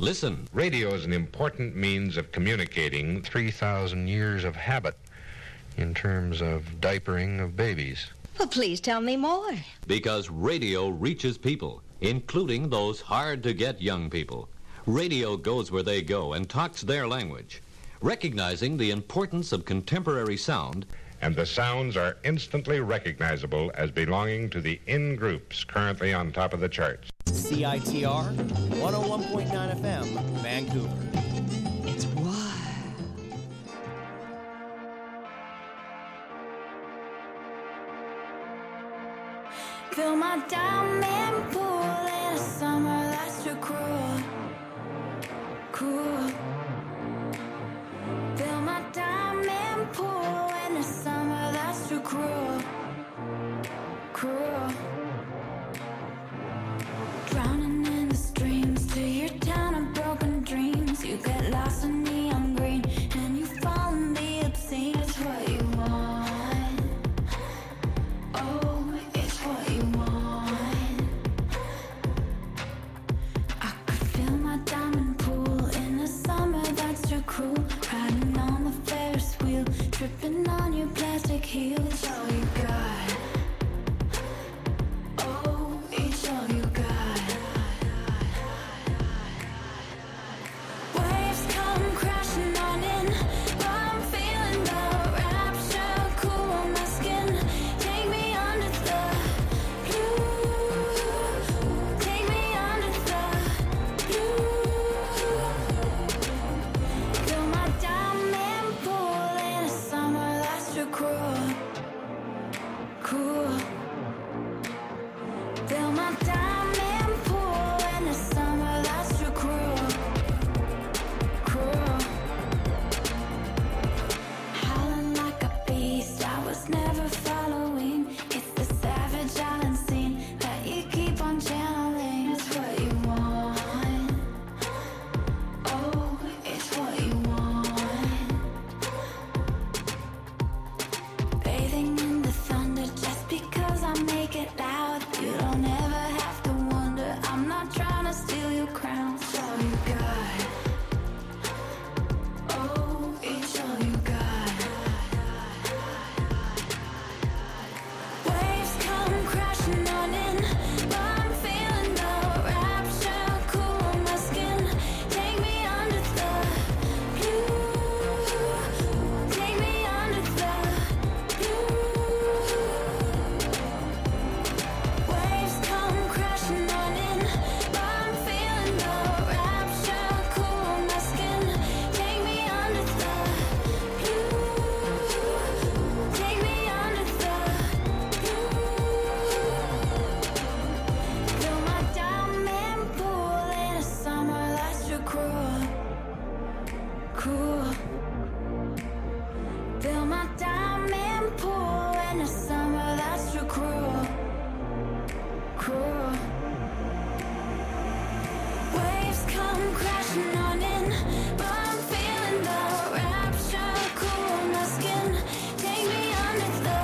Listen. Radio is an important means of communicating 3,000 years of habit in terms of diapering of babies. Well, please tell me more. Because radio reaches people, including those hard-to-get young people. Radio goes where they go and talks their language, recognizing the importance of contemporary sound. And the sounds are instantly recognizable as belonging to the in-groups currently on top of the charts. CITR 101.9 FM, Vancouver. It's wild. Fill my diamond pool in a summer that's too cruel, cruel. Fill my diamond pool in a summer that's too cruel, cruel. Drowning in the streams to your town of broken dreams. You get lost in neon green and you fall in the obscene. It's what you want. Oh, it's what you want. I could fill my diamond pool in a summer that's too cruel. Riding on the Ferris wheel, tripping on your plastic heels. It's all you got. Oh, it's all you got. Waves come crashing on in, but I'm feeling the rapture cool on my skin. Take me under the blue. Take me under the blue. Fill my diamond pool in a summer that's too cruel, cruel. Fill my diamond pool in a summer that's too cruel, cruel. Howling like a beast, I was never following. It's the savage island scene that you keep on channeling. It's what you want. Oh, it's what you want. Bathing in the thunder just because I make it loud. You don't ever have to wonder. I'm not trying to steal your crown. It's all you got. Oh, it's all you got. Waves come crashing on in, but I'm feeling the rapture cool on my skin. Take me under the blue. Take me under the blue. Waves come crashing on in, but I'm feeling the rapture cool on my skin. Take me under the blue. Take me under the blue. Fill my diamond pool in a summer that's too cruel, cruel. Fill my diamond pool in a summer that's too cruel, cruel. Waves come crashing on in, but I'm feeling the rapture cool on my skin. Take me under the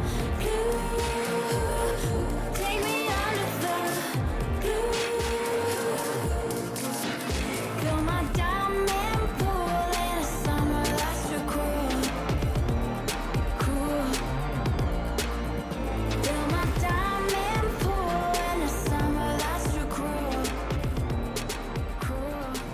blue. Take me under the blue. Fill my diamond pool in a summer that's too cruel, cruel. Fill my diamond pool in a summer that's too cruel, cruel.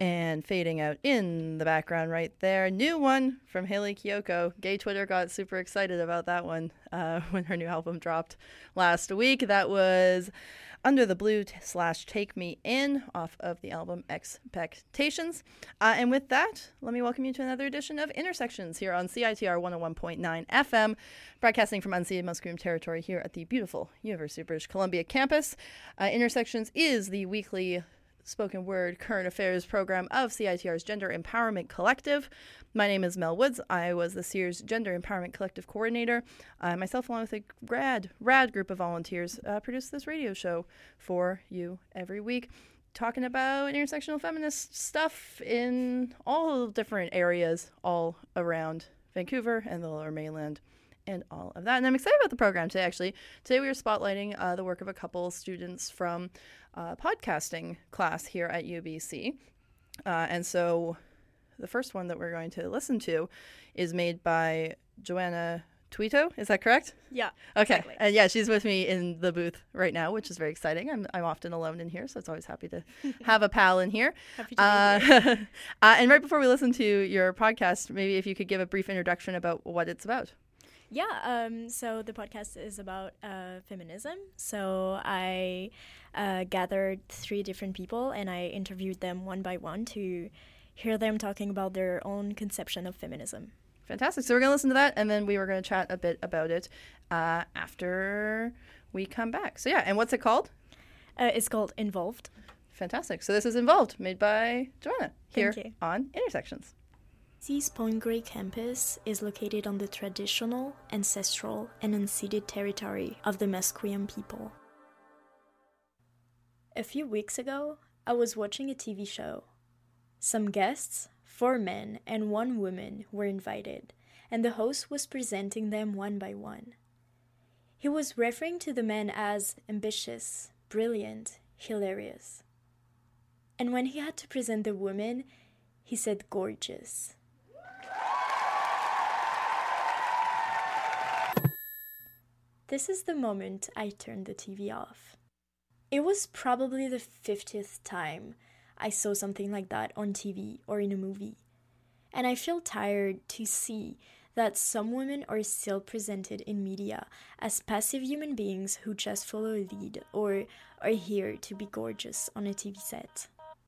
And fading out in the background right there, new one from Hayley Kiyoko. Gay Twitter got super excited about that one when her new album dropped last week. That was Under the Blue / Take Me In off of the album Expectations. And with that, let me welcome you to another edition of Intersections here on CITR 101.9 FM, broadcasting from unceded Musqueam territory here at the beautiful University of British Columbia campus. Intersections is the weekly spoken word current affairs program of CITR's Gender Empowerment Collective. My name is Mel Woods. I was this year's Gender Empowerment Collective coordinator. Myself, along with a rad group of volunteers, produce this radio show for you every week, talking about intersectional feminist stuff in all different areas all around Vancouver and the Lower Mainland and all of that. And I'm excited about the program today, actually. Today we are spotlighting the work of a couple students from podcasting class here at UBC. And so the first one that we're going to listen to is made by Joanna Tuito. Is that correct? Yeah. Okay. Exactly. And yeah, she's with me in the booth right now, which is very exciting. I'm often alone in here, so it's always happy to have a pal in here. Happy to be here. And right before we listen to your podcast, maybe if you could give a brief introduction about what it's about. Yeah, so the podcast is about feminism. So I gathered 3 different people and I interviewed them one by one to hear them talking about their own conception of feminism. Fantastic. So we're going to listen to that, and then we were going to chat a bit about it after we come back. So yeah, and what's it called? It's called Involved. Fantastic. So this is Involved, made by Joanna here Thank you. on Intersections. UBC's Point Grey campus is located on the traditional, ancestral, and unceded territory of the Musqueam people. A few weeks ago, I was watching a TV show. Some guests, 4 men and 1 woman, were invited, and the host was presenting them one by one. He was referring to the men as ambitious, brilliant, hilarious. And when he had to present the woman, he said gorgeous. This is the moment I turned the TV off. It was probably the 50th time I saw something like that on TV or in a movie. And I feel tired to see that some women are still presented in media as passive human beings who just follow a lead or are here to be gorgeous on a TV set.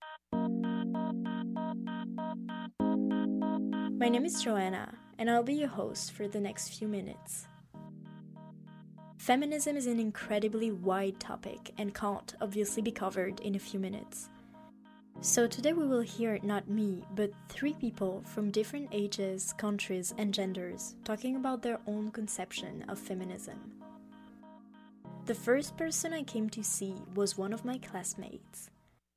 My name is Joanna, and I'll be your host for the next few minutes. Feminism is an incredibly wide topic and can't obviously be covered in a few minutes. So today we will hear not me, but 3 people from different ages, countries, and genders talking about their own conception of feminism. The first person I came to see was one of my classmates.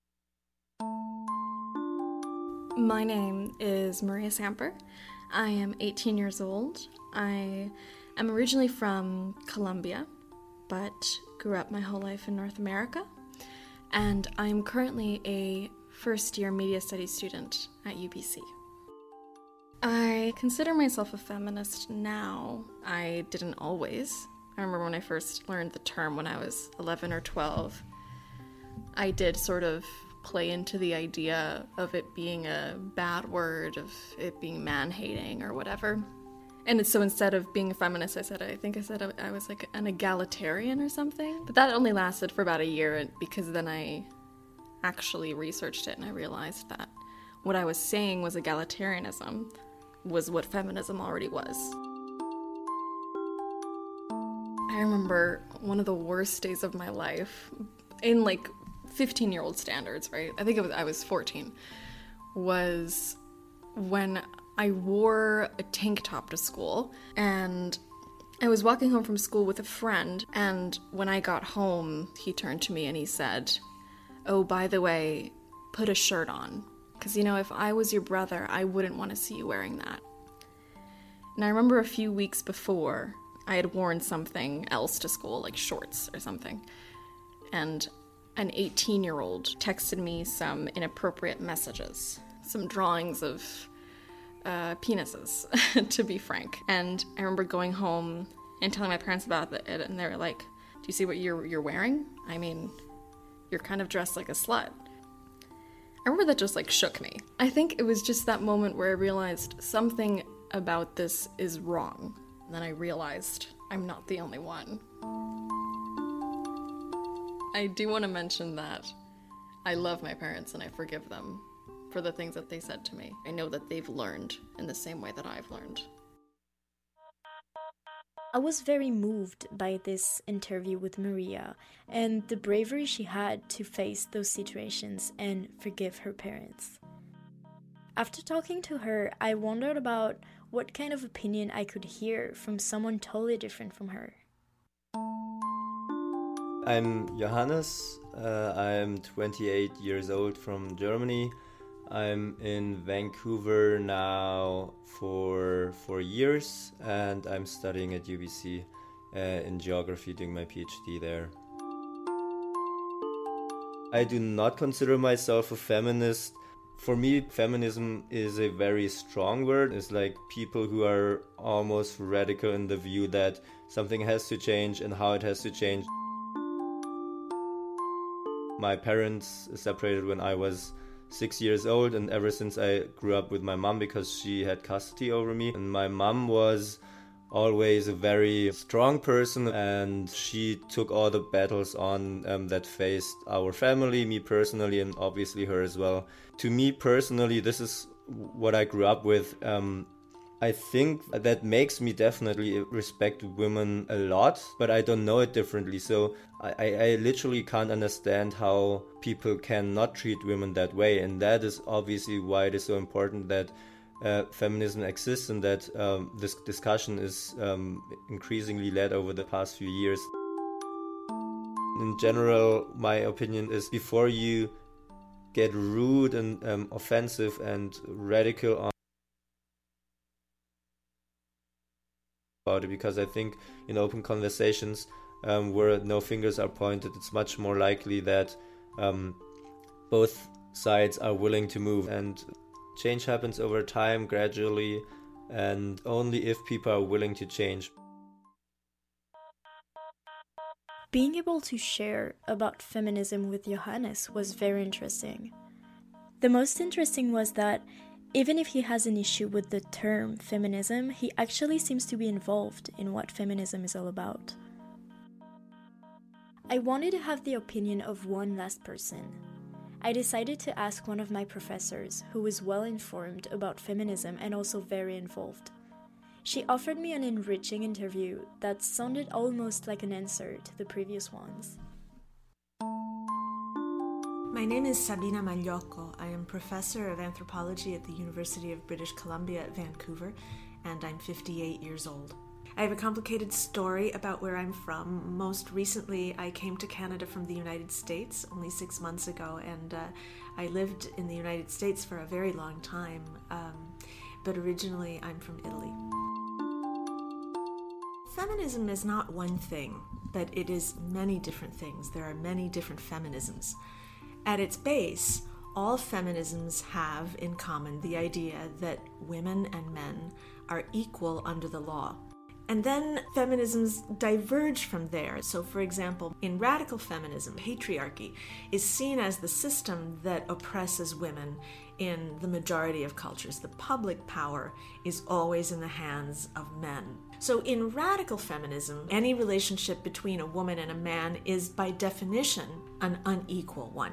My name is Maria Samper. I am 18 years old. I am originally from Colombia, but grew up my whole life in North America. And I am currently a first-year media studies student at UBC. I consider myself a feminist now. I didn't always. I remember when I first learned the term when I was 11 or 12. I did sort of play into the idea of it being a bad word, of it being man-hating or whatever. And so instead of being a feminist, I think I said I was like an egalitarian or something. But that only lasted for about a year because then I actually researched it and I realized that what I was saying was egalitarianism was what feminism already was. I remember one of the worst days of my life, in like 15-year-old standards, right? I think I was 14, was when I wore a tank top to school, and I was walking home from school with a friend, and when I got home, he turned to me and he said, "Oh, by the way, put a shirt on, because, you know, if I was your brother, I wouldn't want to see you wearing that." And I remember a few weeks before, I had worn something else to school, like shorts or something, and an 18-year-old texted me some inappropriate messages, some drawings of penises, to be frank. And I remember going home and telling my parents about it, and they were like, "Do you see what you're wearing? I mean, you're kind of dressed like a slut." I remember that just like shook me. I think it was just that moment where I realized something about this is wrong. And then I realized I'm not the only one. I do want to mention that I love my parents and I forgive them for the things that they said to me. I know that they've learned in the same way that I've learned. I was very moved by this interview with Maria and the bravery she had to face those situations and forgive her parents. After talking to her, I wondered about what kind of opinion I could hear from someone totally different from her. I'm Johannes. I'm 28 years old from Germany. I'm in Vancouver now for 4 years, and I'm studying at UBC in geography, doing my PhD there. I do not consider myself a feminist. For me, feminism is a very strong word. It's like people who are almost radical in the view that something has to change and how it has to change. My parents separated when I was 6 years old, and ever since I grew up with my mom because she had custody over me. And my mom was always a very strong person, and she took all the battles on that faced our family, me personally, and obviously her as well. To me personally, this is what I grew up with. I think that makes me definitely respect women a lot, but I don't know it differently. So I literally can't understand how people cannot treat women that way. And that is obviously why it is so important that feminism exists and that this discussion is increasingly led over the past few years. In general, my opinion is before you get rude and offensive and radical on about it, because I think in open conversations where no fingers are pointed, it's much more likely that both sides are willing to move, and change happens over time, gradually, and only if people are willing to change. Being able to share about feminism with Johannes was very interesting. The most interesting was that even if he has an issue with the term feminism, he actually seems to be involved in what feminism is all about. I wanted to have the opinion of one last person. I decided to ask one of my professors who was well informed about feminism and also very involved. She offered me an enriching interview that sounded almost like an answer to the previous ones. My name is Sabina Magliocco. I am professor of anthropology at the University of British Columbia at Vancouver, and I'm 58 years old. I have a complicated story about where I'm from. Most recently, I came to Canada from the United States only 6 months ago, and I lived in the United States for a very long time, but originally I'm from Italy. Feminism is not one thing, but it is many different things. There are many different feminisms. At its base, all feminisms have in common the idea that women and men are equal under the law. And then feminisms diverge from there. So, for example, in radical feminism, patriarchy is seen as the system that oppresses women in the majority of cultures. The public power is always in the hands of men. So in radical feminism, any relationship between a woman and a man is by definition an unequal one.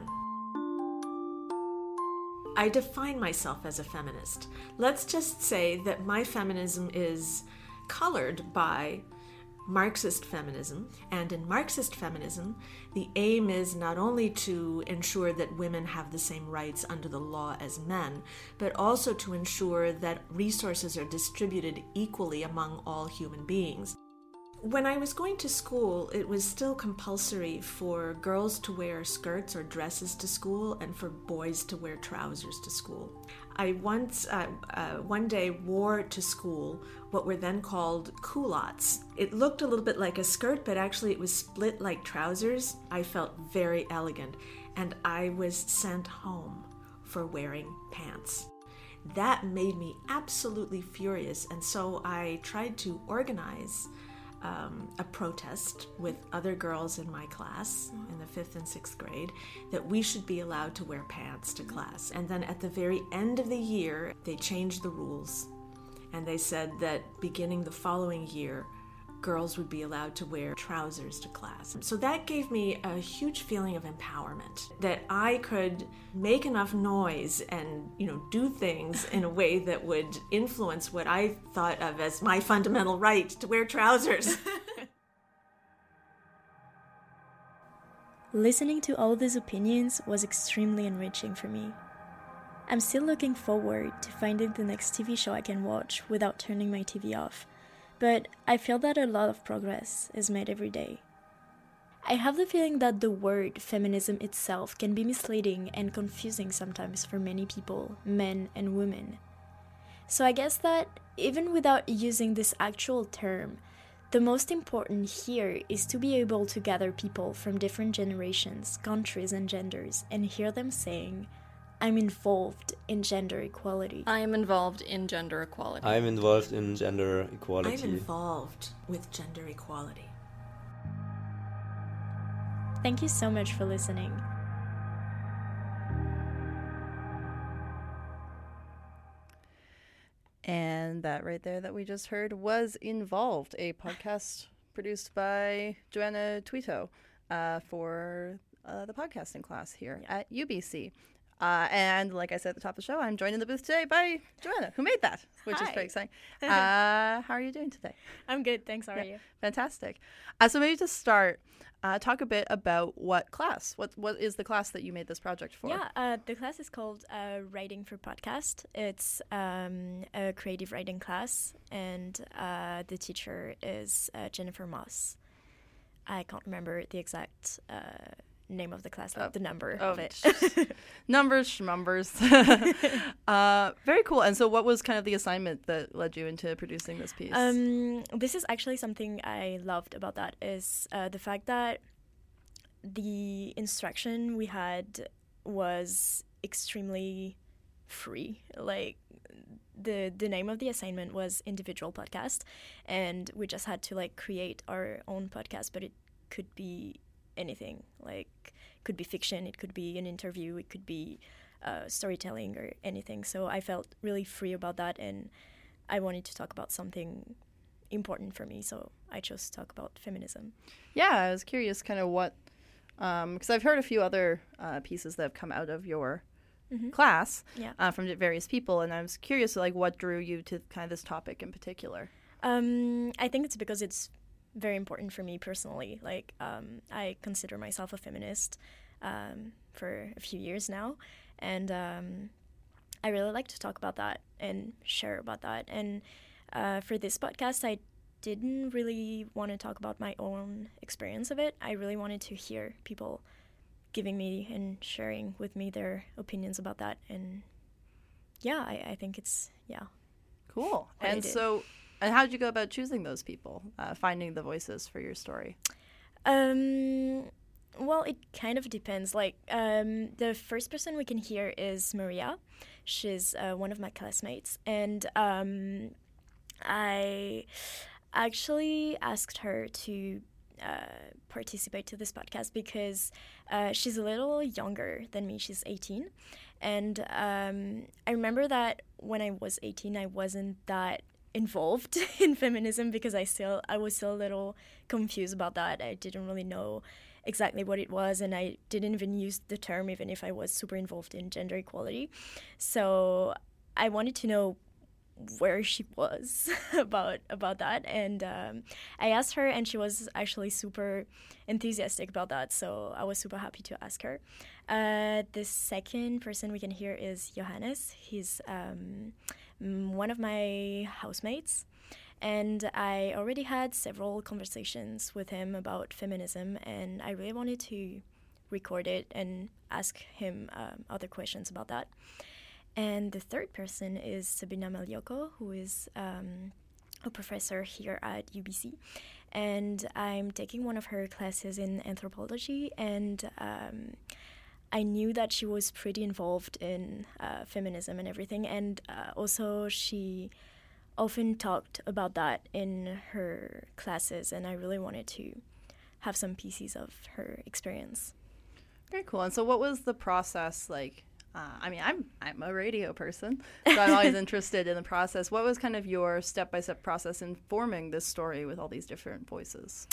I define myself as a feminist. Let's just say that my feminism is colored by Marxist feminism, and in Marxist feminism, the aim is not only to ensure that women have the same rights under the law as men, but also to ensure that resources are distributed equally among all human beings. When I was going to school, it was still compulsory for girls to wear skirts or dresses to school and for boys to wear trousers to school. I once, one day, wore to school what were then called culottes. It looked a little bit like a skirt, but actually it was split like trousers. I felt very elegant, and I was sent home for wearing pants. That made me absolutely furious, and so I tried to organize a protest with other girls in my class in the 5th and 6th grade that we should be allowed to wear pants to class. And then at the very end of the year, they changed the rules. And they said that beginning the following year, girls would be allowed to wear trousers to class. So that gave me a huge feeling of empowerment, that I could make enough noise and, do things in a way that would influence what I thought of as my fundamental right to wear trousers. Listening to all these opinions was extremely enriching for me. I'm still looking forward to finding the next TV show I can watch without turning my TV off. But I feel that a lot of progress is made every day. I have the feeling that the word feminism itself can be misleading and confusing sometimes for many people, men and women. So I guess that even without using this actual term, the most important here is to be able to gather people from different generations, countries and genders and hear them saying, I'm involved in gender equality. I am involved in gender equality. I'm involved in gender equality. I'm involved with gender equality. Thank you so much for listening. And that right there that we just heard was Involved, a podcast produced by Joanna Tuito for the podcasting class here at UBC. And like I said at the top of the show, I'm joined in the booth today by Joanna, who made that, which is very exciting. How are you doing today? I'm good, thanks. How are you? Fantastic. So maybe to start, talk a bit about what is the class that you made this project for? Yeah, the class is called Writing for Podcast. It's a creative writing class, and the teacher is Jennifer Moss. I can't remember the exact name of the class, the number of it. Numbers, schmumbers. Very cool. And so what was kind of the assignment that led you into producing this piece? This is actually something I loved about that is the fact that the instruction we had was extremely free. Like the name of the assignment was Individual Podcast, and we just had to create our own podcast, but it could be anything. Like, it could be fiction, it could be an interview, it could be storytelling or anything. So I felt really free about that, and I wanted to talk about something important for me, so I chose to talk about feminism. Yeah, I was curious kind of what, because I've heard a few other pieces that have come out of your class from various people, and I was curious what drew you to kind of this topic in particular. I think it's because it's very important for me personally. I consider myself a feminist for a few years now, and I really like to talk about that and share about that. And for this podcast, I didn't really want to talk about my own experience of it. I really wanted to hear people giving me and sharing with me their opinions about that. And I think it's cool. And so, and how did you go about choosing those people, finding the voices for your story? Well, it kind of depends. The first person we can hear is Maria. She's one of my classmates, and I actually asked her to participate to this podcast because she's a little younger than me. She's 18, and I remember that when I was 18, I wasn't that involved in feminism because I was still a little confused about that. I didn't really know exactly what it was, and I didn't even use the term even if I was super involved in gender equality. So I wanted to know where she was about that, and I asked her, and she was actually super enthusiastic about that, so I was super happy to ask her. The second person we can hear is Johannes. He's one of my housemates, and I already had several conversations with him about feminism, and I really wanted to record it and ask him other questions about that. And the third person is Sabina Malioko, who is a professor here at UBC, and I'm taking one of her classes in anthropology, and I knew that she was pretty involved in feminism and everything, and also she often talked about that in her classes, and I really wanted to have some pieces of her experience. Very cool. And so what was the process like? I mean, I'm a radio person, so I'm always interested in the process. What was kind of your step-by-step process in forming this story with all these different voices?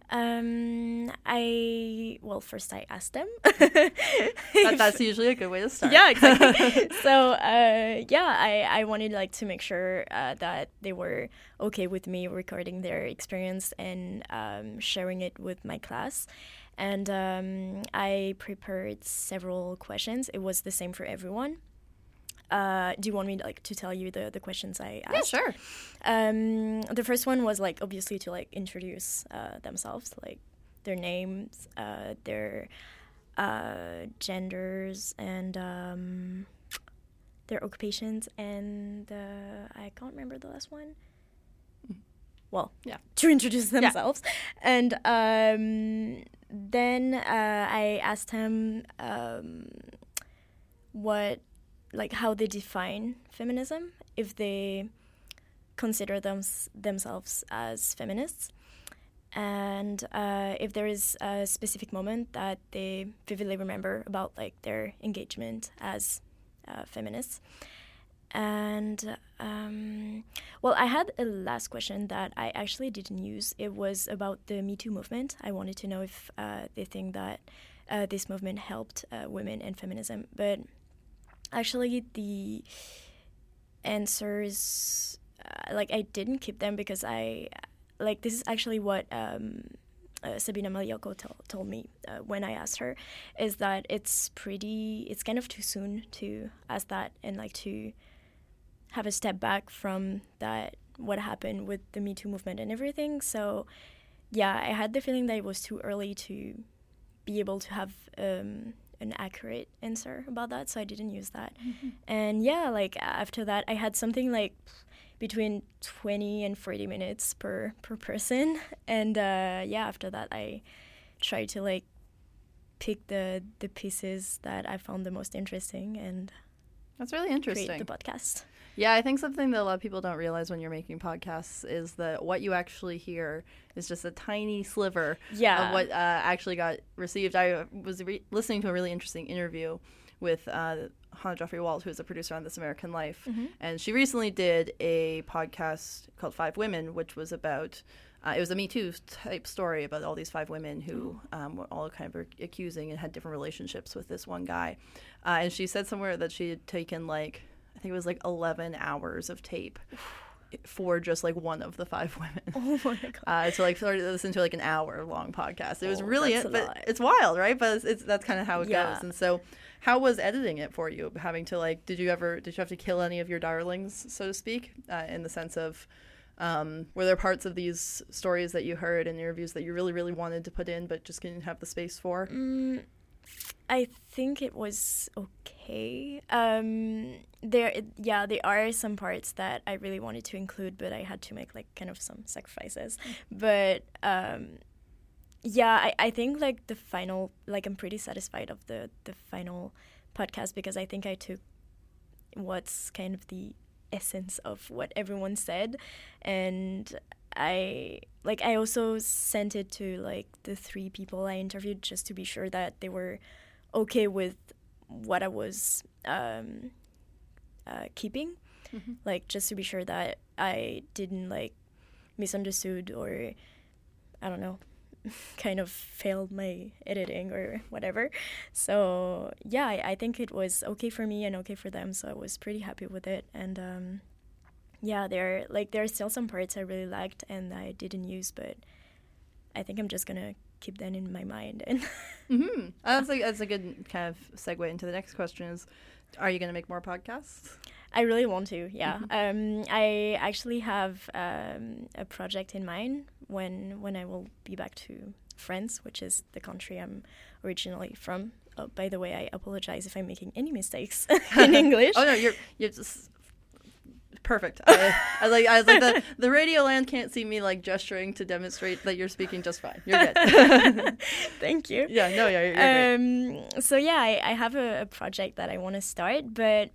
First I asked them. That's usually a good way to start. Yeah, exactly. So, I wanted like to make sure that they were okay with me recording their experience and sharing it with my class. And I prepared several questions. It was the same for everyone. Do you want me to tell you the questions I asked? Yeah, sure. The first one was like obviously to like introduce themselves, like their names, their genders, and their occupations, and I can't remember the last one. Well, yeah, to introduce themselves, and then I asked him how they define feminism, if they consider themselves as feminists, and if there is a specific moment that they vividly remember about like their engagement as feminists. And I had a last question that I actually didn't use. It was about the Me Too movement. I wanted to know if they think that this movement helped women and feminism, but actually the answers I didn't keep them because this is actually what Sabina Maliocco told me when I asked her, is that it's kind of too soon to ask that and like to have a step back from that, what happened with the Me Too movement and everything. So yeah, I had the feeling that it was too early to be able to have an accurate answer about that, so I didn't use that. Mm-hmm. And yeah, like after that I had something like between 20 and 40 minutes per person, and after that I tried to like pick the pieces that I found the most interesting, and that's really interesting. Create the podcast. Yeah, I think something that a lot of people don't realize when you're making podcasts is that what you actually hear is just a tiny sliver of what actually got received. I was listening to a really interesting interview with Hannah Joffrey-Walt, who's a producer on This American Life, and she recently did a podcast called 5 Women, which was about it was a Me Too type story about all these 5 women who were all kind of accusing and had different relationships with this one guy. And she said somewhere that she had taken I think it was 11 hours of tape for just one of the 5 women. Oh my god! So listen to an hour-long podcast. It was really, but it's wild, right? But that's kind of how it goes. And so, how was editing it for you? Having to did you have to kill any of your darlings, so to speak, in the sense of, were there parts of these stories that you heard in interviews that you really, really wanted to put in, but just didn't have the space for? I think it was okay. There are some parts that I really wanted to include, but I had to make kind of some sacrifices. But I think the final, I'm pretty satisfied of the final podcast, because I think I took what's kind of the essence of what everyone said, and I also sent it to the 3 people I interviewed just to be sure that they were okay with what I was keeping, just to be sure that I didn't misunderstood or I don't know, kind of failed my editing or whatever. So yeah, I think it was okay for me and okay for them, so I was pretty happy with it. And there are still some parts I really liked and I didn't use, but I think I'm just gonna keep that in my mind. And that's a good kind of segue into the next question: is, are you gonna make more podcasts? I really want to. Yeah. I actually have a project in mind when I will be back to France, which is the country I'm originally from. Oh, by the way, I apologize if I'm making any mistakes in English. Oh no, you're just perfect. I was like the radio land can't see me gesturing to demonstrate that you're speaking just fine. You're good. Thank you. Yeah, no, yeah, you're great. So yeah, I have a project that I want to start, but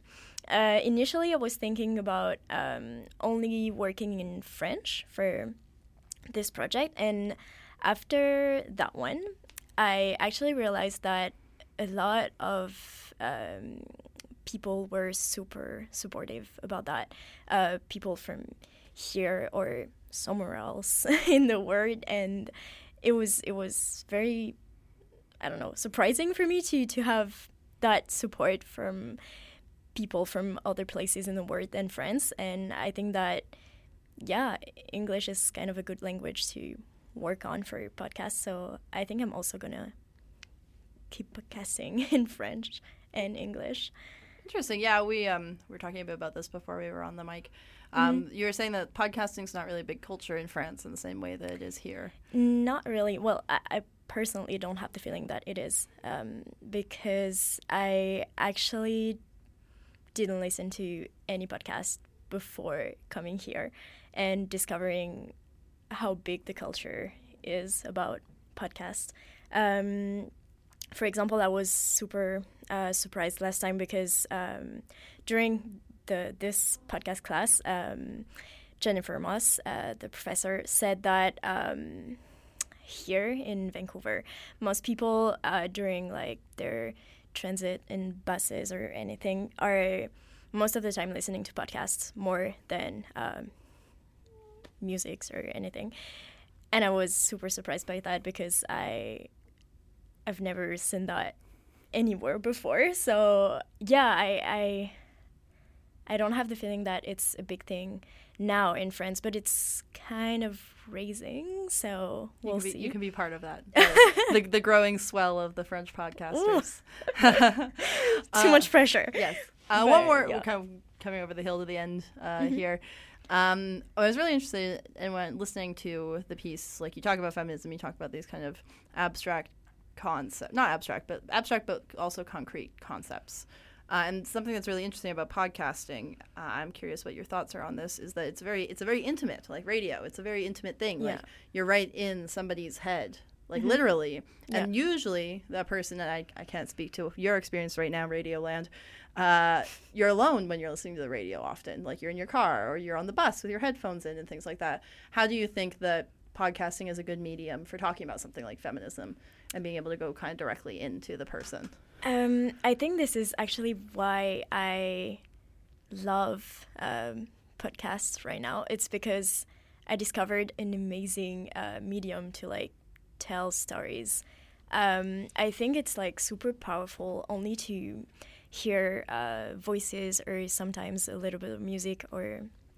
Initially, I was thinking about only working in French for this project, and after that one, I actually realized that a lot of people were super supportive about that. People from here or somewhere else in the world, and it was very, I don't know, surprising for me to have that support from people from other places in the world than France. And I think that, yeah, English is kind of a good language to work on for podcasts. So I think I'm also gonna keep podcasting in French and English. Interesting. Yeah, we were talking a bit about this before we were on the mic. You were saying that podcasting's not really a big culture in France in the same way that it is here. Not really. Well, I personally don't have the feeling that it is, because I actually didn't listen to any podcast before coming here and discovering how big the culture is about podcasts. For example, I was super surprised last time because during this podcast class, Jennifer Moss, the professor, said that here in Vancouver, most people during like their transit in buses or anything are most of the time listening to podcasts more than music or anything. And I was super surprised by that because I've never seen that anywhere before. So yeah, I don't have the feeling that it's a big thing now in France, but it's kind of raising, so we'll see. You can be part of that, the growing swell of the French podcasters. Too much pressure. Yes. But, one more, yeah. we're kind of coming over the hill to the end here. I was really interested in when listening to the piece, like you talk about feminism, you talk about these kind of abstract concepts, not abstract, but also concrete concepts. And something that's really interesting about podcasting, I'm curious what your thoughts are on this, is that it's a very intimate, like radio. It's a very intimate thing. Yeah. Like you're right in somebody's head, like literally. Yeah. And usually that person, and I can't speak to your experience right now, Radio Land, you're alone when you're listening to the radio often. Like you're in your car or you're on the bus with your headphones in and things like that. How do you think that podcasting is a good medium for talking about something like feminism and being able to go kind of directly into the person? I think this is actually why I love podcasts right now. It's because I discovered an amazing medium to like tell stories. I think it's like super powerful only to hear voices or sometimes a little bit of music or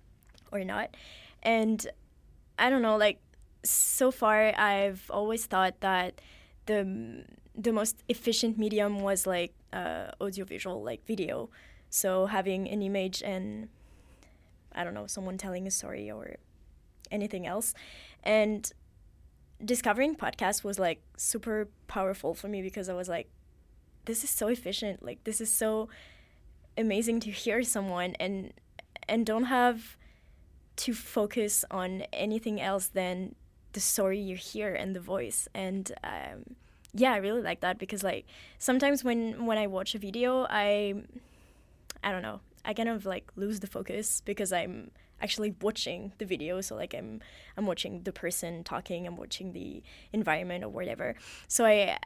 not. And I don't know, like so far I've always thought that the most efficient medium was like audiovisual, like video. So having an image and, I don't know, someone telling a story or anything else. And discovering podcasts was like super powerful for me because I was like, this is so efficient. Like this is so amazing to hear someone and don't have to focus on anything else than the story you hear and the voice. And yeah, I really like that because like sometimes when I watch a video, I don't know, I kind of like lose the focus because I'm actually watching the video. So like I'm watching the person talking, I'm watching the environment or whatever. So I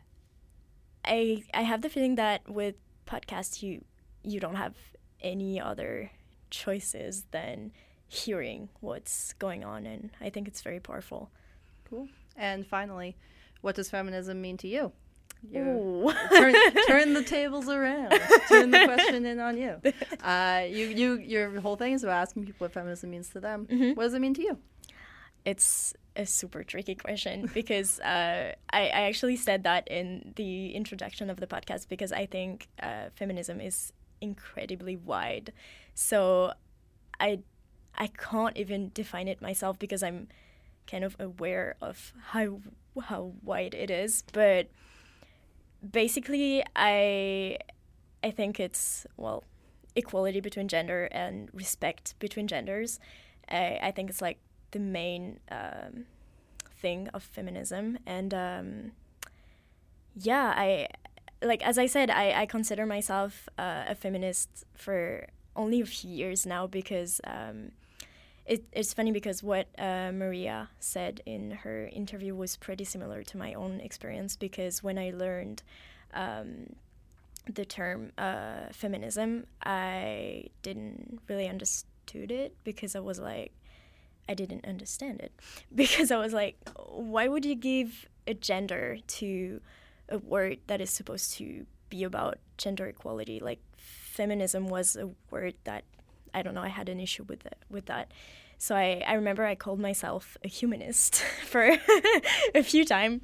have the feeling that with podcasts you don't have any other choices than hearing what's going on, and I think it's very powerful. Cool. And finally, what does feminism mean to you? Ooh. Turn the tables around. Turn the question in on you. Your whole thing is about asking people what feminism means to them. Mm-hmm. What does it mean to you? It's a super tricky question because I actually said that in the introduction of the podcast because I think feminism is incredibly wide. So I can't even define it myself because I'm kind of aware of how wide it is. But basically, I think it's, well, equality between gender and respect between genders. I think it's like the main thing of feminism. And yeah, as I said, I consider myself a feminist for only a few years now, because it's funny because what Maria said in her interview was pretty similar to my own experience, because when I learned the term feminism, I didn't really understood it, because I was like, I didn't understand it, because I was like, why would you give a gender to a word that is supposed to be about gender equality? Like, feminism was a word that, I don't know, I had an issue with that. So I remember I called myself a humanist for a few times.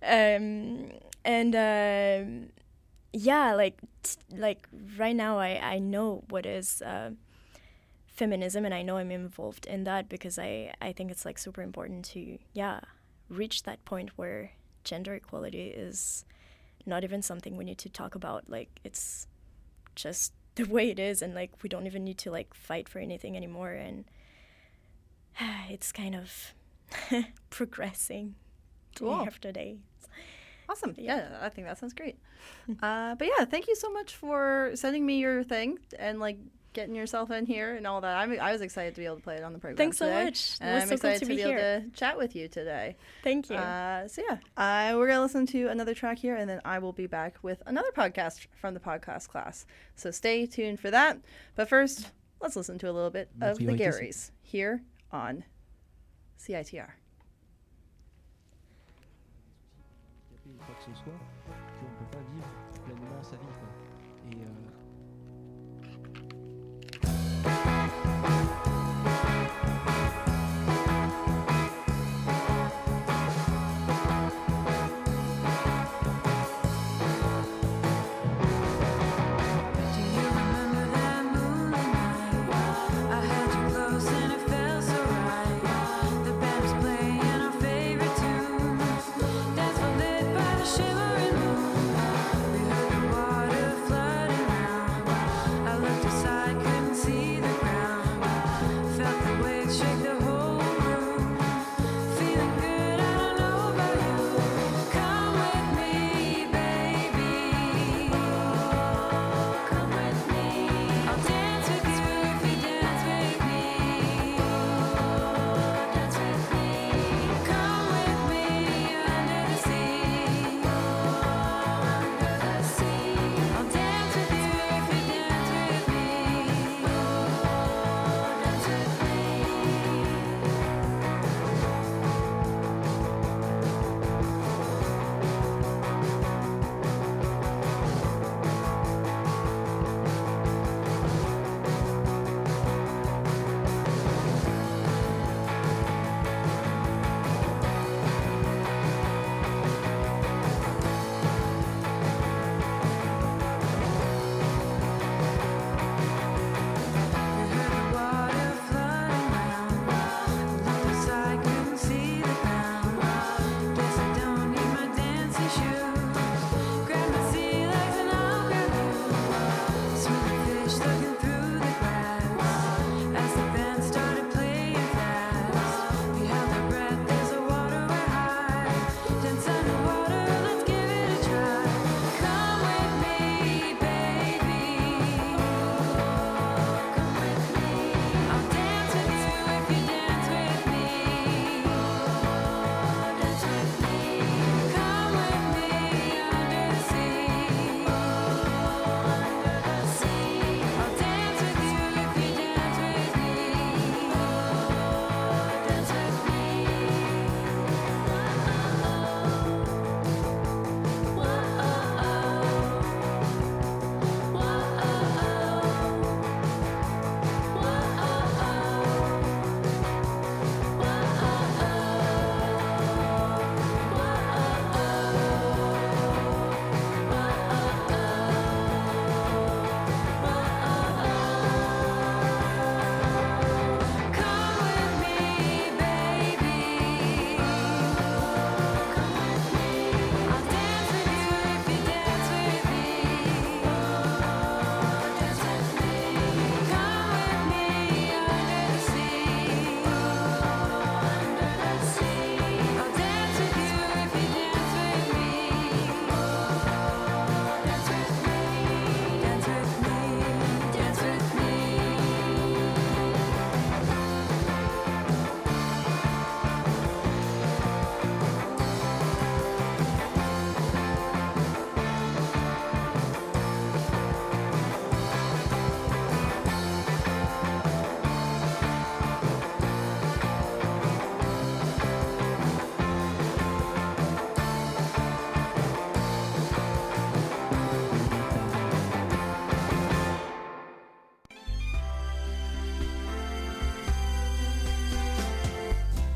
Yeah, like right now I know what is feminism, and I know I'm involved in that, because I think it's like super important to reach that point where gender equality is not even something we need to talk about. Like, it's just the way it is, and like we don't even need to like fight for anything anymore, and it's kind of progressing day after day. Awesome. Yeah, I think that sounds great. But yeah, thank you so much for sending me your thing and like getting yourself in here and all that. I was excited to be able to play it on the program. Thanks today. so much. And I'm so excited cool to be able here. to chat with you today. Thank you. So yeah, we're gonna listen to another track here, and then I will be back with another podcast from the podcast class. So stay tuned for that. But first, let's listen to a little bit of the Garys here on CITR. Quoi que ce soit, qu'on ne peut pas vivre pleinement sa vie, quoi. Et Shimmering moon, we heard the water flooding round.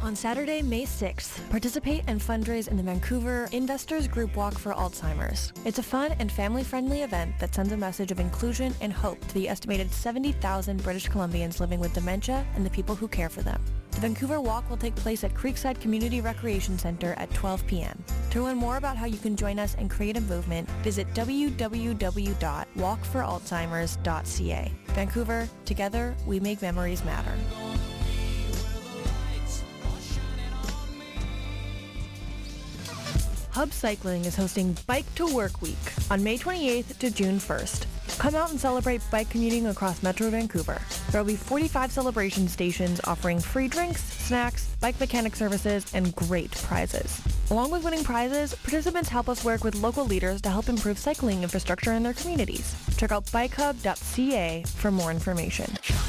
On Saturday, May 6th, participate and fundraise in the Vancouver Investors Group Walk for Alzheimer's. It's a fun and family-friendly event that sends a message of inclusion and hope to the estimated 70,000 British Columbians living with dementia and the people who care for them. The Vancouver Walk will take place at Creekside Community Recreation Centre at 12 p.m. To learn more about how you can join us and create a movement, visit www.walkforalzheimers.ca. Vancouver, together we make memories matter. Hub Cycling is hosting Bike to Work Week on May 28th to June 1st. Come out and celebrate bike commuting across Metro Vancouver. There will be 45 celebration stations offering free drinks, snacks, bike mechanic services, and great prizes. Along with winning prizes, participants help us work with local leaders to help improve cycling infrastructure in their communities. Check out bikehub.ca for more information.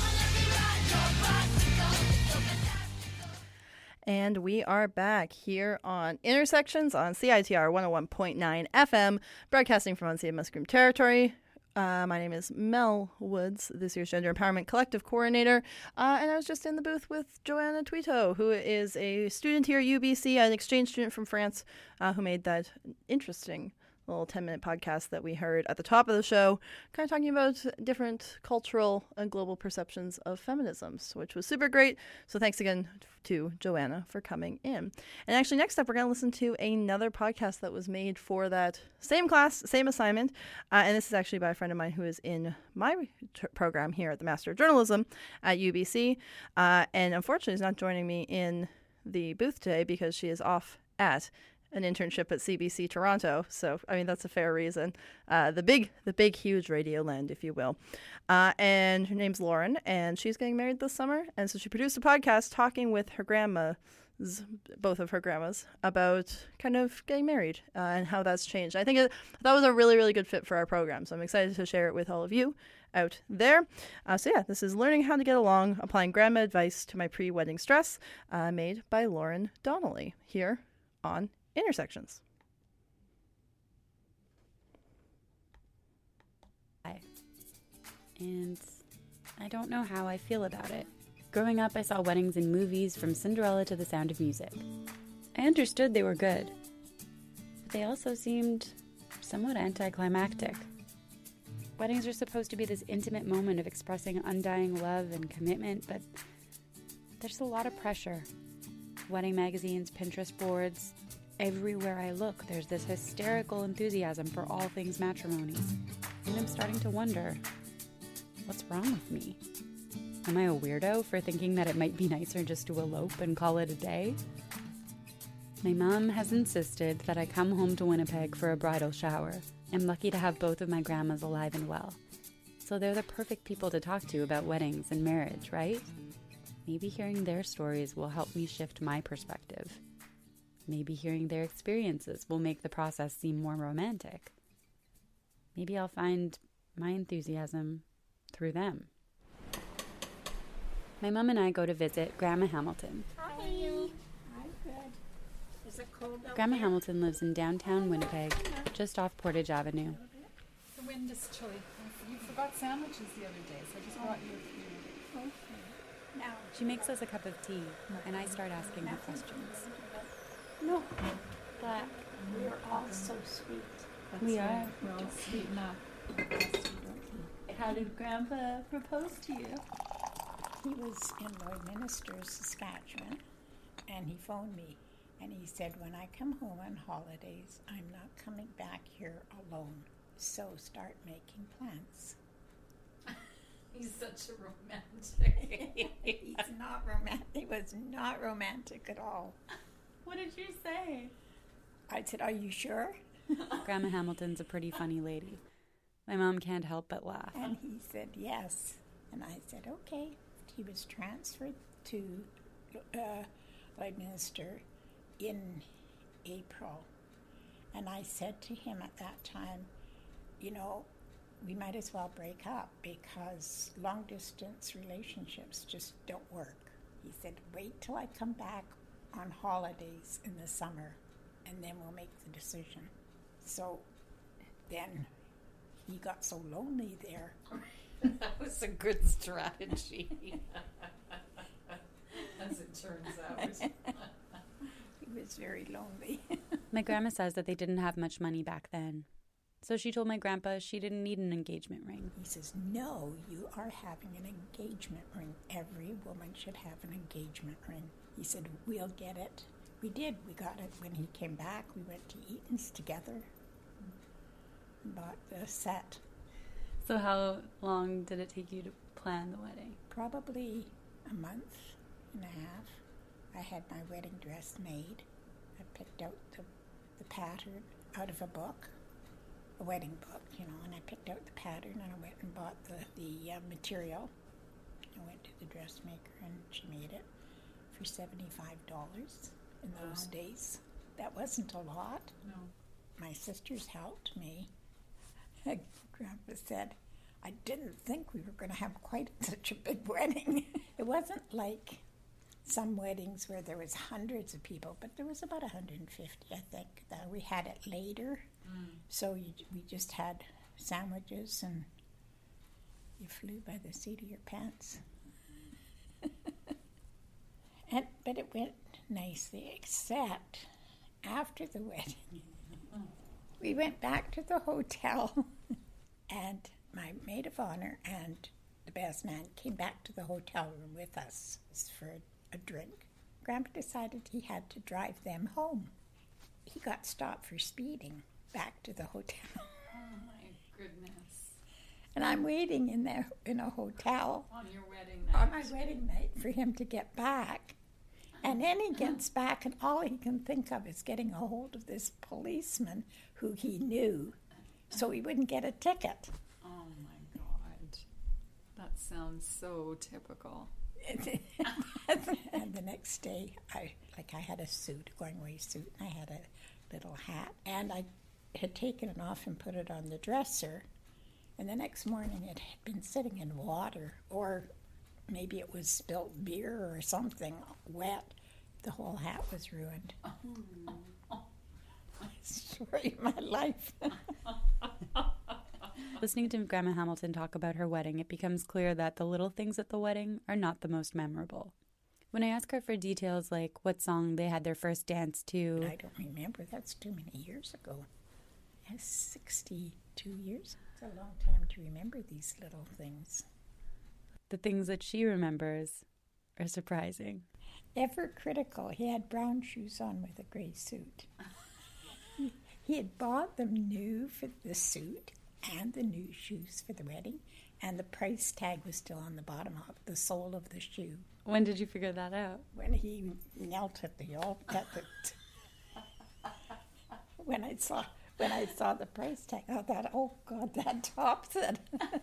And we are back here on Intersections on CITR 101.9 FM, broadcasting from unceded Musqueam territory. My name is Mel Woods, this year's Gender Empowerment Collective Coordinator, and I was just in the booth with Joanna Tuito, who is a student here at UBC, an exchange student from France, who made that interesting little 10-minute podcast that we heard at the top of the show, kind of talking about different cultural and global perceptions of feminisms, which was super great. So thanks again to Joanna for coming in. And actually, next up, we're going to listen to another podcast that was made for that same class, same assignment. And this is actually by a friend of mine who is in my program here at the Master of Journalism at UBC. And unfortunately, is not joining me in the booth today because she is off at an internship at CBC Toronto. So, I mean, that's a fair reason. The big, huge radio land, if you will. And her name's Lauren, and she's getting married this summer. And so she produced a podcast talking with her grandmas, both of her grandmas, about kind of getting married and how that's changed. I think that was a really, really good fit for our program. So I'm excited to share it with all of you out there. So yeah, this is Learning How to Get Along, Applying Grandma Advice to My Pre-Wedding Stress, made by Lauren Donnelly here on Intersections. And I don't know how I feel about it. Growing up, I saw weddings in movies from Cinderella to The Sound of Music. I understood they were good, but they also seemed somewhat anticlimactic. Weddings are supposed to be this intimate moment of expressing undying love and commitment, but there's a lot of pressure. Wedding magazines, Pinterest boards, everywhere I look, there's this hysterical enthusiasm for all things matrimony. And I'm starting to wonder, what's wrong with me? Am I a weirdo for thinking that it might be nicer just to elope and call it a day? My mom has insisted that I come home to Winnipeg for a bridal shower. I'm lucky to have both of my grandmas alive and well. So they're the perfect people to talk to about weddings and marriage, right? Maybe hearing their stories will help me shift my perspective. Maybe hearing their experiences will make the process seem more romantic. Maybe I'll find my enthusiasm through them. My mom and I go to visit Grandma Hamilton. Hi. I'm good. Is it cold out Grandma there? Hamilton lives in downtown Winnipeg, just off Portage Avenue. The wind is chilly. You forgot sandwiches the other day, so I just brought you a few. Okay. Now, She makes us a cup of tea, and I start asking her questions. no, but we're all so sweet. We are. We're all sweet enough. How did Grandpa propose to you? He was in Lloydminster, Saskatchewan, and he phoned me, and he said, when I come home on holidays, I'm not coming back here alone, so start making plans. He's such a romantic. He's not romantic. He was not romantic at all. What did you say? I said, are you sure? Grandma Hamilton's a pretty funny lady. My mom can't help but laugh. And he said yes. And I said, okay. He was transferred to Lloydminster in April. And I said to him at that time, you know, we might as well break up because long-distance relationships just don't work. He said, wait till I come back on holidays in the summer, and then we'll make the decision. So then he got so lonely there. That was a good strategy. As it turns out. was very lonely. My grandma says that they didn't have much money back then. So she told my grandpa she didn't need an engagement ring. He says, no, you are having an engagement ring. Every woman should have an engagement ring. He said, we'll get it. We did. We got it when he came back. We went to Eaton's together and bought the set. So how long did it take you to plan the wedding? Probably a month and a half. I had my wedding dress made. I picked out the pattern out of a book, a wedding book, you know, and I picked out the pattern and I went and bought the material. I went to the dressmaker and she made it for $75 in those days. That wasn't a lot. No. My sisters helped me. Grandpa said, I didn't think we were going to have quite such a big wedding. It wasn't like some weddings where there was hundreds of people, but there was about 150, I think. We had it later, so we just had sandwiches and you flew by the seat of your pants. But it went nicely, except after the wedding. We went back to the hotel, and my maid of honor and the best man came back to the hotel room with us for a drink. Grandpa decided he had to drive them home. He got stopped for speeding back to the hotel. Oh, my goodness. And I'm waiting in a hotel On your wedding night. on my wedding night for him to get back. And then he gets back, and all he can think of is getting a hold of this policeman who he knew, so he wouldn't get a ticket. Oh, my God. That sounds so typical. And the next day, I had a suit, a going-away suit, and I had a little hat, and I had taken it off and put it on the dresser, and the next morning it had been sitting in water, or maybe it was spilt beer or something wet. The whole hat was ruined. Story of my life. Listening to Grandma Hamilton talk about her wedding, it becomes clear that the little things at the wedding are not the most memorable. When I ask her for details like what song they had their first dance to... I don't remember. That's too many years ago. That's 62 years. It's a long time to remember these little things. The things that she remembers are surprising. Ever critical. He had brown shoes on with a gray suit. He had bought them new for the suit and the new shoes for the wedding, and the price tag was still on the bottom of the sole of the shoe. When did you figure that out? When he knelt at the altar. When I saw the price tag, I thought, oh God, that tops it.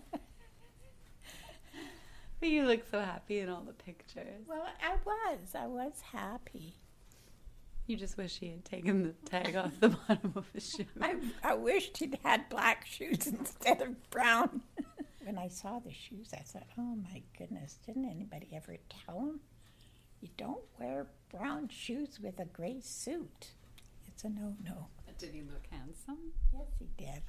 But you look so happy in all the pictures. Well, I was happy. You just wish he had taken the tag off the bottom of his shoe. I wished he'd had black shoes instead of brown. When I saw the shoes, I thought, oh my goodness, didn't anybody ever tell him? You don't wear brown shoes with a gray suit. It's a no-no. Did he look handsome? Yes, he did.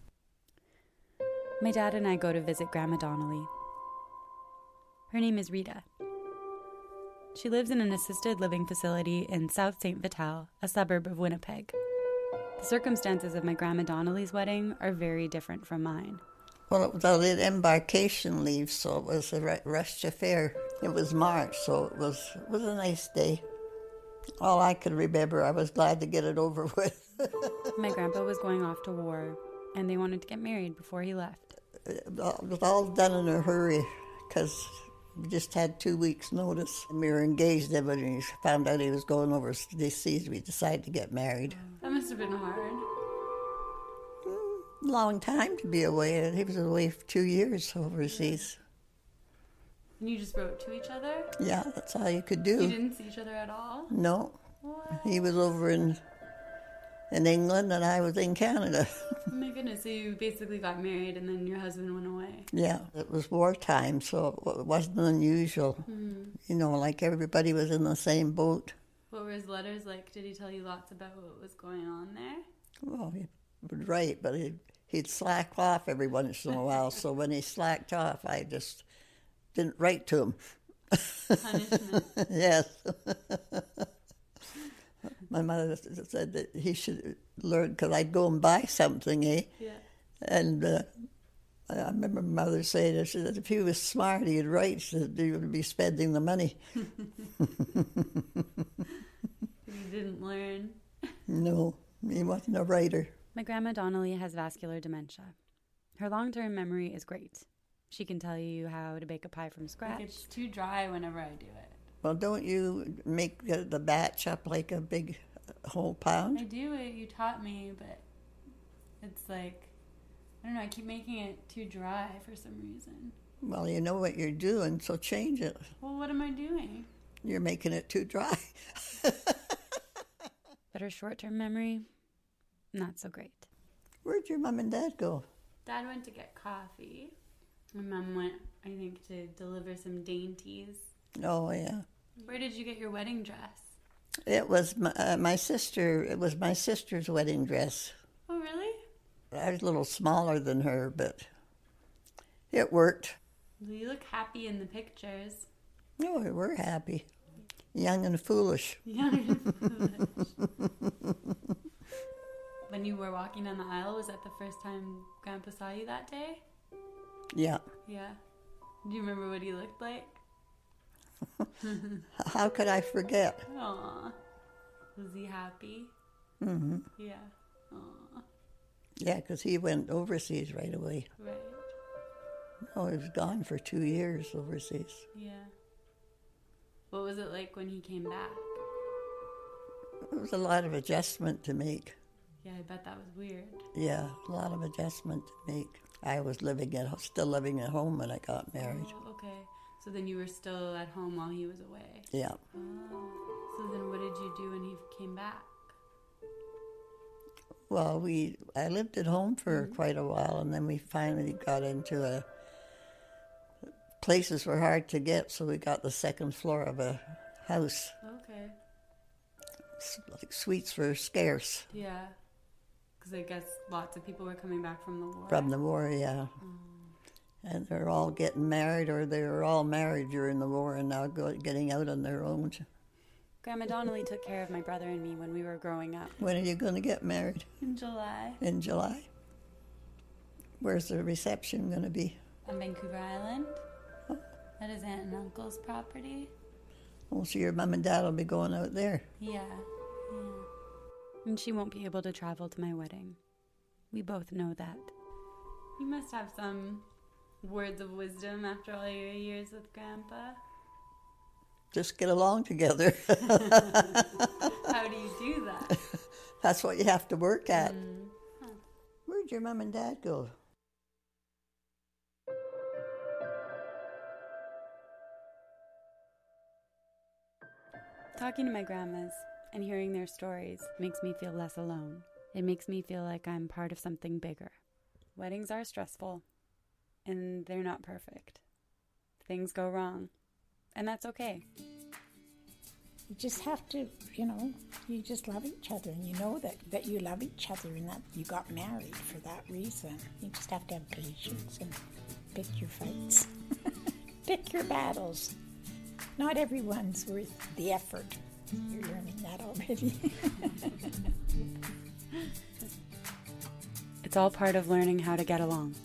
My dad and I go to visit Grandma Donnelly. Her name is Rita. She lives in an assisted living facility in South St. Vital, a suburb of Winnipeg. The circumstances of my Grandma Donnelly's wedding are very different from mine. Well, it was out at embarkation leave, so it was a rush affair. It was March, so it was a nice day. All I could remember, I was glad to get it over with. My grandpa was going off to war, and they wanted to get married before he left. It was all done in a hurry, because we just had 2 weeks' notice. We were engaged, and when we found out he was going overseas, we decided to get married. That must have been hard. Long time to be away. He was away for 2 years overseas. And you just wrote to each other? Yeah, that's all you could do. You didn't see each other at all? No. What? He was over in England, and I was in Canada. Oh my goodness, so you basically got married and then your husband went away. Yeah, it was wartime, so it wasn't unusual. Mm-hmm. You know, like everybody was in the same boat. What were his letters like? Did he tell you lots about what was going on there? Well, he would write, but he'd slack off every once in a while, so when he slacked off, I just didn't write to him. Punishment. Yes. My mother said that he should learn, because I'd go and buy something, eh? Yeah. And I remember my mother saying that if he was smart, he'd write, so that he would be spending the money. You didn't learn. No, he wasn't a writer. My grandma Donnelly has vascular dementia. Her long-term memory is great. She can tell you how to bake a pie from scratch. Like it's too dry whenever I do it. Well, don't you make the batch up like a big whole pound? I do it. You taught me, but it's like, I don't know, I keep making it too dry for some reason. Well, you know what you're doing, so change it. Well, what am I doing? You're making it too dry. But her short-term memory, not so great. Where'd your mom and dad go? Dad went to get coffee. My mom went, I think, to deliver some dainties. Oh, yeah. Where did you get your wedding dress? It was my sister. It was my sister's wedding dress. Oh, really? I was a little smaller than her, but it worked. You look happy in the pictures. No, we were happy. Young and foolish. Young and foolish. When you were walking down the aisle, was that the first time Grandpa saw you that day? Yeah. Yeah. Do you remember what he looked like? How could I forget? Aw. Was he happy? Mm-hmm. Yeah. Aw. Yeah, because he went overseas right away. Right. Oh, he was gone for 2 years overseas. Yeah. What was it like when he came back? It was a lot of adjustment to make. Yeah, I bet that was weird. Yeah, a lot of adjustment to make. I was still living at home when I got married. Oh, okay. So then you were still at home while he was away? Yeah. Oh. So then what did you do when he came back? Well, I lived at home for quite a while, and then we finally got into places were hard to get, so we got the second floor of a house. Okay. Suites were scarce. Yeah. Because I guess lots of people were coming back from the war. From the war, yeah. And they're all getting married, or they were all married during the war and now getting out on their own. Grandma Donnelly took care of my brother and me when we were growing up. When are you going to get married? In July. In July? Where's the reception going to be? On Vancouver Island. Oh. At his aunt and uncle's property. Oh, so your mom and dad will be going out there? Yeah. And she won't be able to travel to my wedding. We both know that. You must have some words of wisdom after all your years with Grandpa. Just get along together. How do you do that? That's what you have to work at. Huh. Where'd your mom and dad go? Talking to my grandmas and hearing their stories makes me feel less alone. It makes me feel like I'm part of something bigger. Weddings are stressful, and they're not perfect. Things go wrong, and that's okay. You just have to, you just love each other, and you know that you love each other and that you got married for that reason. You just have to have patience and pick your fights. Pick your battles. Not everyone's worth the effort. You're learning that already. It's all part of learning how to get along.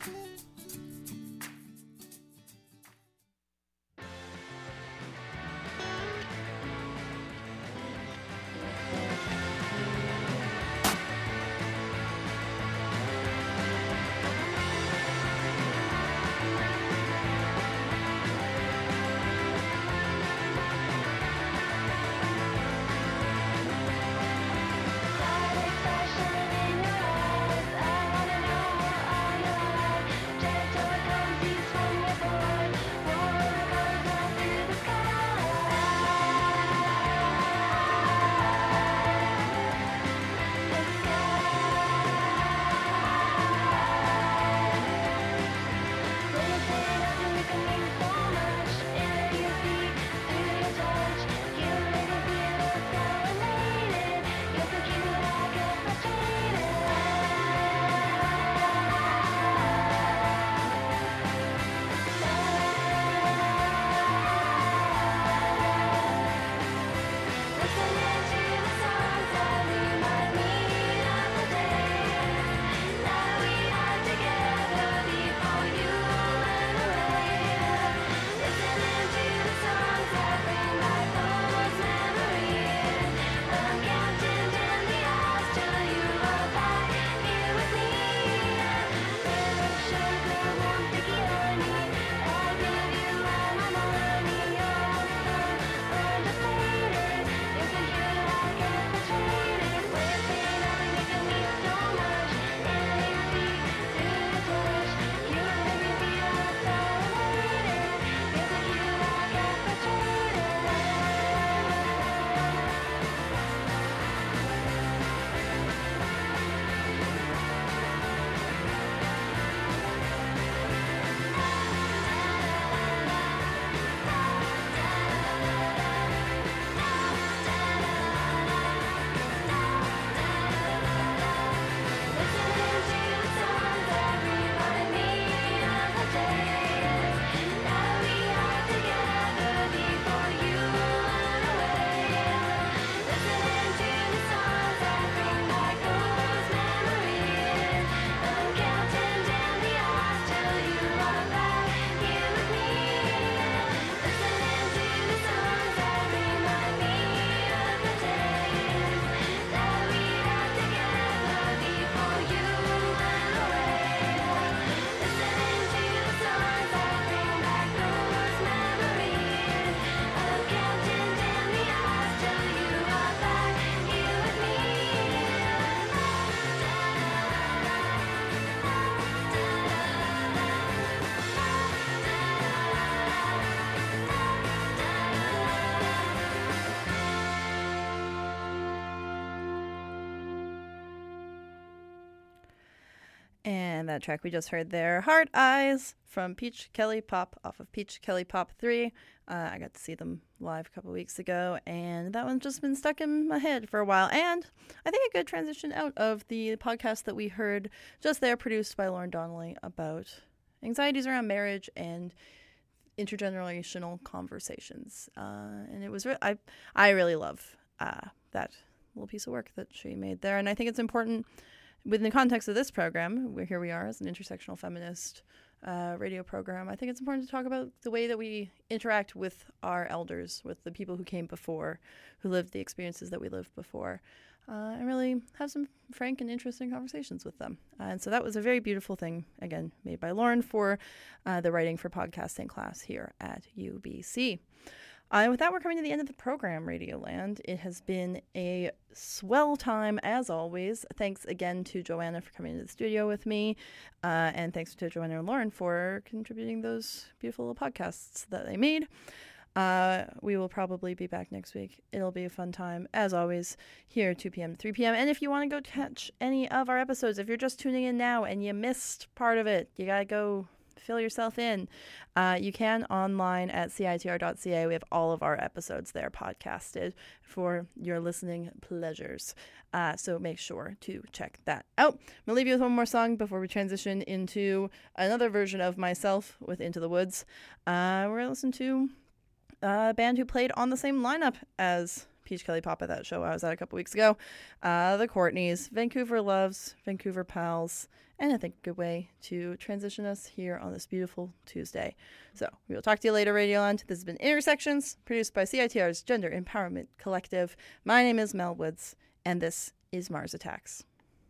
And that track we just heard there, Heart Eyes from Peach Kelly Pop off of Peach Kelly Pop 3. I got to see them live a couple weeks ago, and that one's just been stuck in my head for a while. And I think a good transition out of the podcast that we heard just there, produced by Lauren Donnelly, about anxieties around marriage and intergenerational conversations. And it was I really love that little piece of work that she made there. And I think it's important within the context of this program, here we are as an intersectional feminist radio program. I think it's important to talk about the way that we interact with our elders, with the people who came before, who lived the experiences that we lived before, and really have some frank and interesting conversations with them. And so that was a very beautiful thing, again, made by Lauren for the Writing for Podcasting class here at UBC. And with that, we're coming to the end of the program, Radioland. It has been a swell time, as always. Thanks again to Joanna for coming into the studio with me. And thanks to Joanna and Lauren for contributing those beautiful little podcasts that they made. We will probably be back next week. It'll be a fun time, as always, here 2 p.m. to 3 p.m. And if you want to go catch any of our episodes, if you're just tuning in now and you missed part of it, you got to go fill yourself in. You can online at CITR.ca. We have all of our episodes there podcasted for your listening pleasures. So make sure to check that out. I'm going to leave you with one more song before we transition into another version of myself with Into the Woods. We're going to listen to a band who played on the same lineup as Peach Kelly Pop at that show I was at a couple weeks ago. The Courtneys, Vancouver Loves, Vancouver Pals, and I think a good way to transition us here on this beautiful Tuesday. So we will talk to you later, Radioland. This has been Intersections, produced by CITR's Gender Empowerment Collective. My name is Mel Woods, and this is Mars Attacks.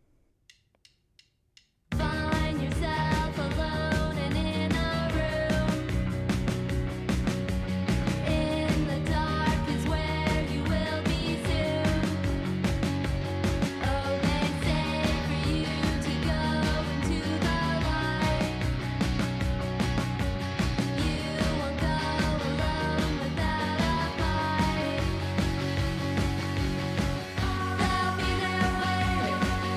Find yourself alone and in a room. In the dark is where you will be soon. Oh, they say for you to go into the light. You won't go alone without a fight. They'll be there waiting.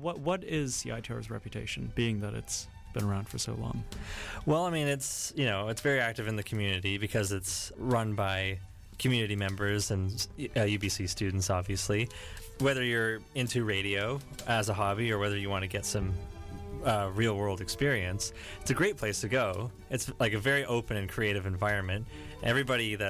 what is CITR's reputation, being that it's been around for so long? Well, I mean, it's very active in the community because it's run by community members and UBC students, obviously. Whether you're into radio as a hobby or whether you want to get some real world experience, it's a great place to go. It's like a very open and creative environment. Everybody that